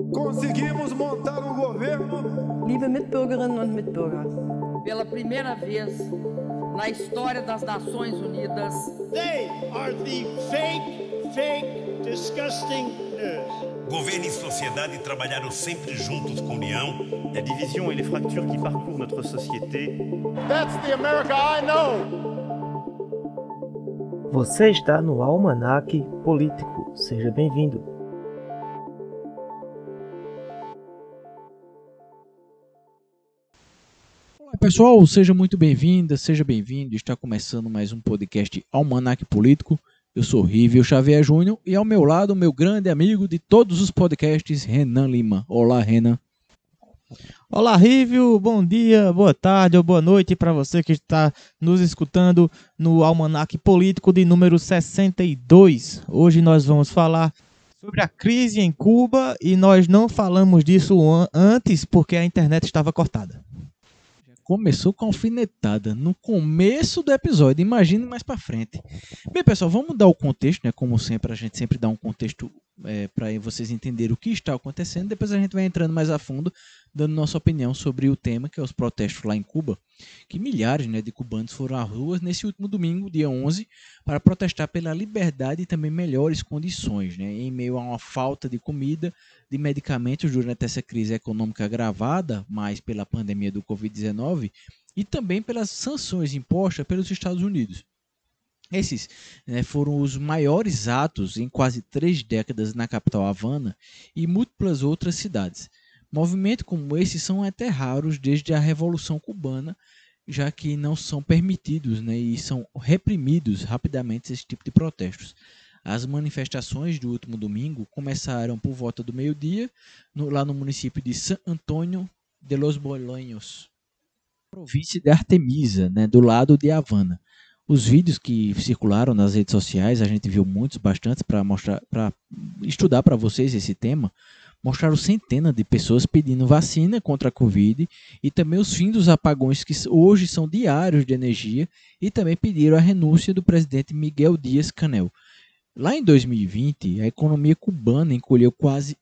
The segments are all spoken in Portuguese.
Conseguimos montar um governo. Liebe Mitbürgerinnen und Mitbürger, pela primeira vez na história das Nações Unidas, they are the fake, disgusting news. Governo e sociedade trabalharam sempre juntos com união. La division et les fractures qui parcourent notre société. That's the America I know. Você está no Almanaque Político. Seja bem-vindo. Olá pessoal, seja muito bem-vinda, seja bem-vindo. Está começando mais um podcast Almanaque Político. Eu sou Rívio Xavier Júnior e ao meu lado o meu grande amigo de todos os podcasts, Renan Lima. Olá, Renan. Olá, Rívio, bom dia, boa tarde ou boa noite para você que está nos escutando no Almanaque Político de número 62. Hoje nós vamos falar sobre a crise em Cuba e nós não falamos disso antes porque a internet estava cortada. Começou com a alfinetada no começo do episódio, imagine mais para frente. Bem, pessoal, vamos dar o contexto, né? Como sempre, a gente sempre dá um contexto para vocês entenderem o que está acontecendo. Depois a gente vai entrando mais a fundo, dando nossa opinião sobre o tema, que é os protestos lá em Cuba, que milhares, né, de cubanos foram às ruas nesse último domingo, dia 11, para protestar pela liberdade e também melhores condições, né, em meio a uma falta de comida, de medicamentos durante essa crise econômica agravada, mais pela pandemia do Covid-19, e também pelas sanções impostas pelos Estados Unidos. Esses, né, foram os maiores atos em quase 3 décadas na capital Havana e múltiplas outras cidades. Movimentos como esses são até raros desde a Revolução Cubana, já que não são permitidos, né, e são reprimidos rapidamente esse tipo de protestos. As manifestações do último domingo começaram por volta do meio-dia, lá no município de San Antonio de los Bolaños, província de Artemisa, né, do lado de Havana. Os vídeos que circularam nas redes sociais, a gente viu muitos, bastantes, para mostrar, para estudar para vocês esse tema, mostraram centenas de pessoas pedindo vacina contra a Covid e também os fins dos apagões que hoje são diários de energia e também pediram a renúncia do presidente Miguel Díaz-Canel. Lá em 2020, a economia cubana encolheu quase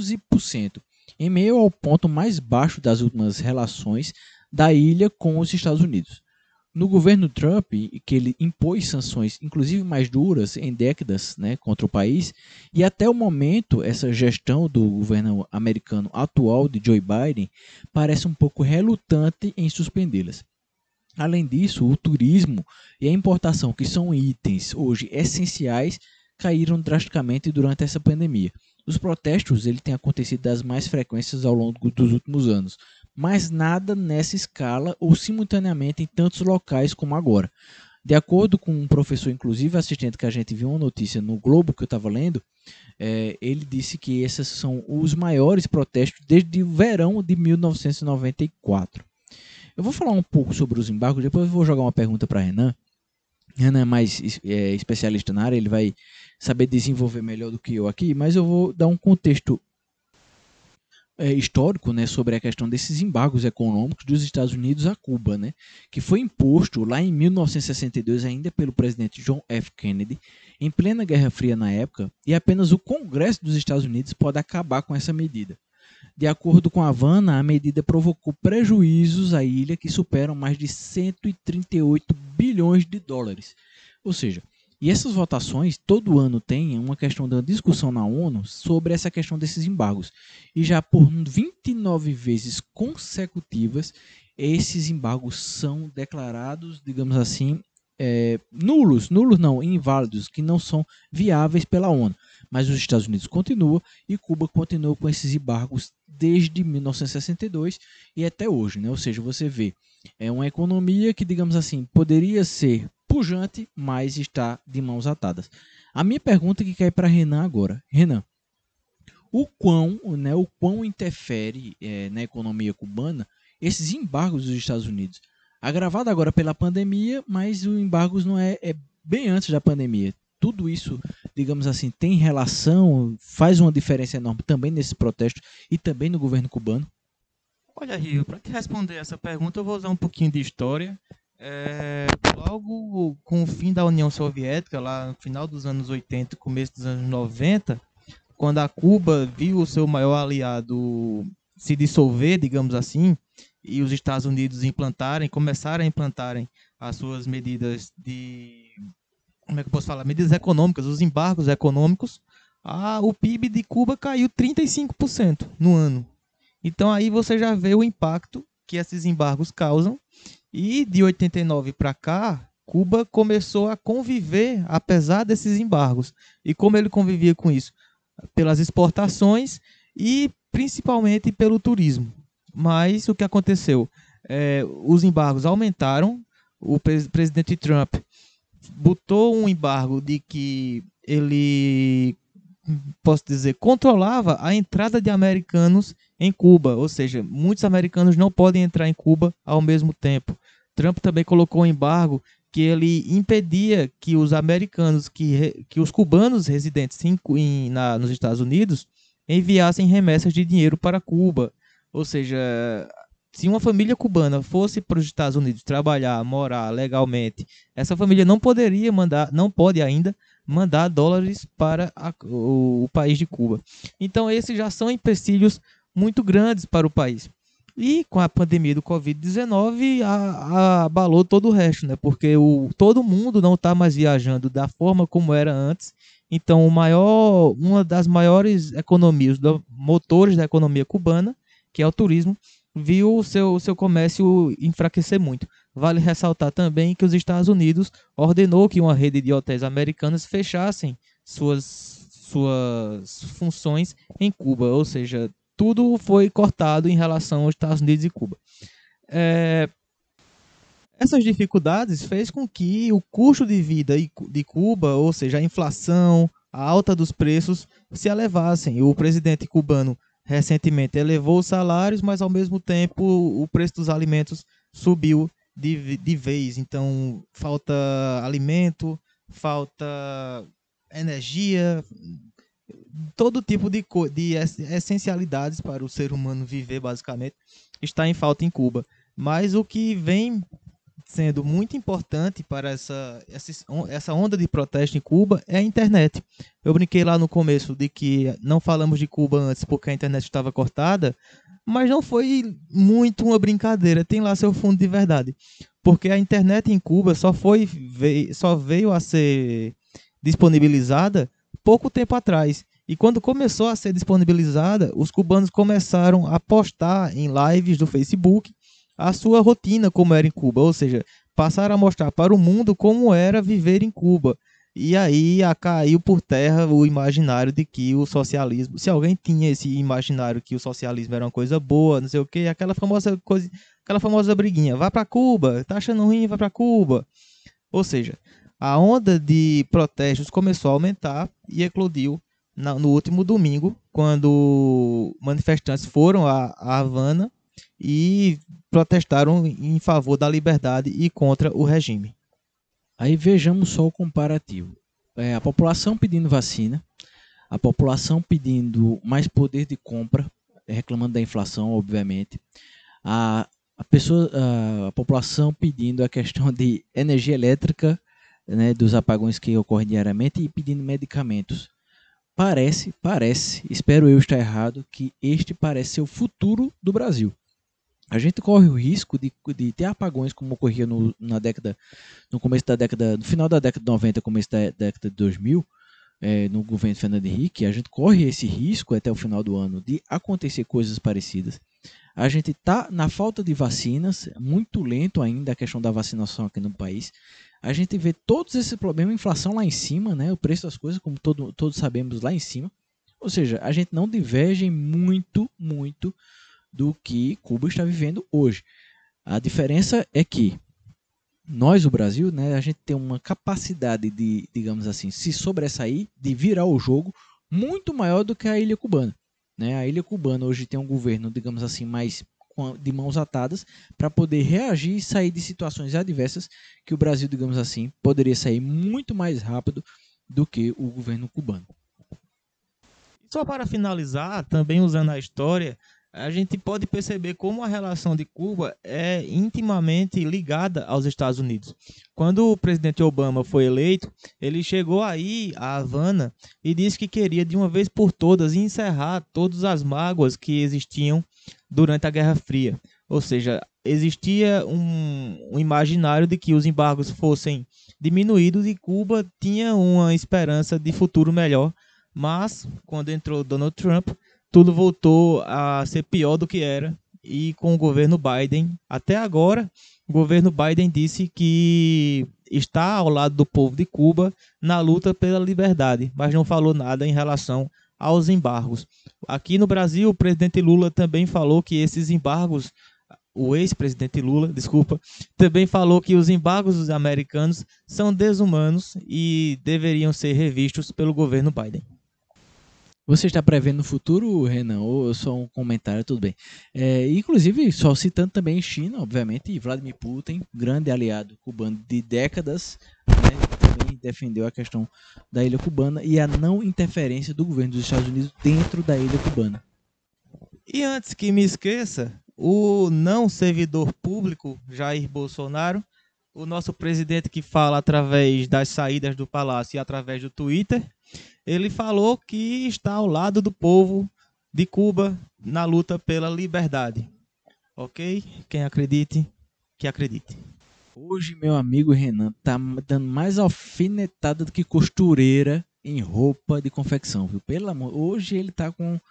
11%, em meio ao ponto mais baixo das últimas relações da ilha com os Estados Unidos. No governo Trump, que ele impôs sanções, inclusive mais duras, em décadas, né, contra o país, e até o momento, essa gestão do governo americano atual de Joe Biden parece um pouco relutante em suspendê-las. Além disso, o turismo e a importação, que são itens hoje essenciais, caíram drasticamente durante essa pandemia. Os protestos têm acontecido das mais frequências ao longo dos últimos anos, mas nada nessa escala ou simultaneamente em tantos locais como agora. De acordo com um professor, inclusive assistente, que a gente viu uma notícia no Globo que eu estava lendo, ele disse que esses são os maiores protestos desde o verão de 1994. Eu vou falar um pouco sobre os embargos, depois eu vou jogar uma pergunta para Renan. Renan é mais especialista na área, ele vai saber desenvolver melhor do que eu aqui, mas eu vou dar um contexto histórico, né, sobre a questão desses embargos econômicos dos Estados Unidos a Cuba, né, que foi imposto lá em 1962 ainda pelo presidente John F. Kennedy, em plena Guerra Fria na época, e apenas o Congresso dos Estados Unidos pode acabar com essa medida. De acordo com a Havana, a medida provocou prejuízos à ilha que superam mais de 138 bilhões de dólares. Ou seja, e essas votações todo ano tem uma questão da discussão na ONU sobre essa questão desses embargos. E já por 29 vezes consecutivas, esses embargos são declarados, digamos assim, nulos não, inválidos, que não são viáveis pela ONU. Mas os Estados Unidos continuam e Cuba continuou com esses embargos desde 1962 e até hoje, né? Ou seja, você vê, é uma economia que, digamos assim, poderia ser pujante, mas está de mãos atadas. A minha pergunta que cai para Renan agora. Renan, o quão interfere na economia cubana esses embargos dos Estados Unidos? Agravado agora pela pandemia, mas o embargos não é bem antes da pandemia. Tudo isso, digamos assim, tem relação, faz uma diferença enorme também nesse protesto e também no governo cubano? Olha, Rio, para te responder essa pergunta, eu vou usar um pouquinho de história. Logo com o fim da União Soviética, lá no final dos anos 80 e começo dos anos 90, quando a Cuba viu o seu maior aliado se dissolver, digamos assim, e os Estados Unidos começaram a implantarem as suas medidas como é que eu posso falar? Medidas econômicas, os embargos econômicos, o PIB de Cuba caiu 35% no ano. Então aí você já vê o impacto que esses embargos causam. E de 89 para cá, Cuba começou a conviver apesar desses embargos. E como ele convivia com isso? Pelas exportações e principalmente pelo turismo. Mas o que aconteceu? Os embargos aumentaram. O presidente Trump botou um embargo de que ele, posso dizer, controlava a entrada de americanos em Cuba, ou seja, muitos americanos não podem entrar em Cuba ao mesmo tempo. Trump também colocou um embargo que ele impedia que os americanos, que os cubanos residentes nos Estados Unidos enviassem remessas de dinheiro para Cuba. Ou seja, se uma família cubana fosse para os Estados Unidos trabalhar, morar legalmente, essa família não pode ainda mandar dólares para o país de Cuba. Então esses já são empecilhos muito grandes para o país. E com a pandemia do Covid-19 abalou todo o resto, né? Porque todo mundo não está mais viajando da forma como era antes. Então uma das maiores economias, motores da economia cubana, que é o turismo, viu o seu comércio enfraquecer muito. Vale ressaltar também que os Estados Unidos ordenou que uma rede de hotéis americanos fechassem suas funções em Cuba, ou seja, tudo foi cortado em relação aos Estados Unidos e Cuba. Essas dificuldades fez com que o custo de vida de Cuba, ou seja, a inflação, a alta dos preços, se elevassem. O presidente cubano recentemente elevou os salários, mas ao mesmo tempo o preço dos alimentos subiu de vez. Então falta alimento, falta energia, todo tipo de essencialidades para o ser humano viver, basicamente, está em falta em Cuba. Mas o que vem sendo muito importante para essa onda de protesto em Cuba é a internet. Eu brinquei lá no começo de que não falamos de Cuba antes porque a internet estava cortada, mas não foi muito uma brincadeira, tem lá seu fundo de verdade. Porque a internet em Cuba só veio a ser disponibilizada pouco tempo atrás. E quando começou a ser disponibilizada, os cubanos começaram a postar em lives do Facebook a sua rotina como era em Cuba, ou seja, passaram a mostrar para o mundo como era viver em Cuba. E aí caiu por terra o imaginário de que o socialismo, se alguém tinha esse imaginário que o socialismo era uma coisa boa, não sei o que, aquela famosa briguinha, vai para Cuba, tá achando ruim, vai para Cuba. Ou seja, a onda de protestos começou a aumentar e eclodiu no último domingo, quando manifestantes foram a Havana e protestaram em favor da liberdade e contra o regime. Aí vejamos só o comparativo. A população pedindo vacina, a população pedindo mais poder de compra, reclamando da inflação, obviamente, a população pedindo a questão de energia elétrica, né, dos apagões que ocorrem diariamente, e pedindo medicamentos. Parece, espero eu estar errado, que este parece ser o futuro do Brasil. A gente corre o risco de ter apagões como ocorria no final da década de 90, começo da década de 2000, no governo de Fernando Henrique. A gente corre esse risco até o final do ano de acontecer coisas parecidas. A gente está na falta de vacinas, muito lento ainda a questão da vacinação aqui no país. A gente vê todos esses problemas, inflação lá em cima, né? O preço das coisas, como todos sabemos, lá em cima. Ou seja, a gente não diverge muito do que Cuba está vivendo hoje. A diferença é que nós, o Brasil, né, a gente tem uma capacidade de, digamos assim, se sobressair, de virar o jogo muito maior do que a ilha cubana. Né? A ilha cubana hoje tem um governo, digamos assim, mais de mãos atadas para poder reagir e sair de situações adversas que o Brasil, digamos assim, poderia sair muito mais rápido do que o governo cubano. Só para finalizar, também usando a história, a gente pode perceber como a relação de Cuba é intimamente ligada aos Estados Unidos. Quando o presidente Obama foi eleito, ele chegou aí a Havana e disse que queria de uma vez por todas encerrar todas as mágoas que existiam durante a Guerra Fria. Ou seja, existia um imaginário de que os embargos fossem diminuídos e Cuba tinha uma esperança de futuro melhor. Mas, quando entrou Donald Trump, tudo voltou a ser pior do que era. E com o governo Biden, até agora, o governo Biden disse que está ao lado do povo de Cuba na luta pela liberdade, mas não falou nada em relação aos embargos. Aqui no Brasil, o presidente Lula também falou que esses embargos, o ex-presidente Lula, desculpa, também falou que os embargos americanos são desumanos e deveriam ser revistos pelo governo Biden. Você está prevendo o futuro, Renan, ou só um comentário? Tudo bem. Inclusive, só citando também China, obviamente, e Vladimir Putin, grande aliado cubano de décadas, né, também defendeu a questão da ilha cubana e a não interferência do governo dos Estados Unidos dentro da ilha cubana. E antes que me esqueça, o não servidor público, Jair Bolsonaro, o nosso presidente que fala através das saídas do palácio e através do Twitter, ele falou que está ao lado do povo de Cuba na luta pela liberdade. Ok? Quem acredite, que acredite. Hoje, meu amigo Renan tá dando mais alfinetada do que costureira em roupa de confecção, viu? Pelo amor, hoje ele tá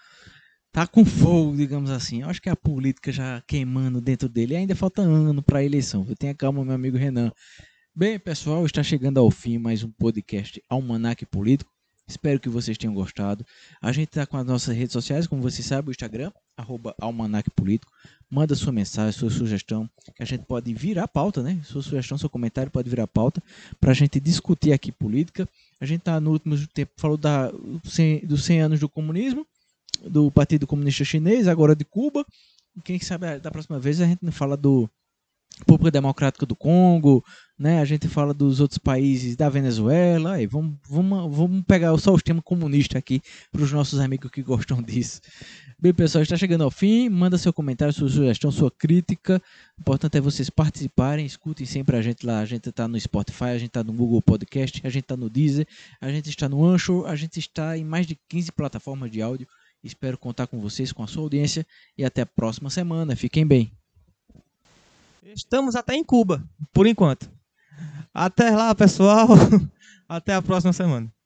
com fogo, digamos assim. Eu acho que a política já queimando dentro dele. E ainda falta ano para a eleição, viu? Tenha calma, meu amigo Renan. Bem, pessoal, está chegando ao fim mais um podcast Almanaque Político. Espero que vocês tenham gostado. A gente está com as nossas redes sociais, como vocês sabem, o Instagram, @almanaquepolitico. Manda sua mensagem, sua sugestão, que a gente pode virar pauta, né? Sua sugestão, seu comentário pode virar pauta para a gente discutir aqui política. A gente está no último tempo, falou dos 100 anos do comunismo, do Partido Comunista Chinês, agora de Cuba. Quem sabe da próxima vez a gente não fala do República Democrática do Congo, né? A gente fala dos outros países da Venezuela. Aí, vamos pegar só os temas comunistas aqui para os nossos amigos que gostam disso. Bem, pessoal, está chegando ao fim. Manda seu comentário, sua sugestão, sua crítica. O importante é vocês participarem. Escutem sempre a gente lá. A gente está no Spotify, a gente está no Google Podcast, a gente está no Deezer, a gente está no Anchor, a gente está em mais de 15 plataformas de áudio. Espero contar com vocês, com a sua audiência. E até a próxima semana. Fiquem bem. Estamos até em Cuba, por enquanto. Até lá, pessoal. Até a próxima semana.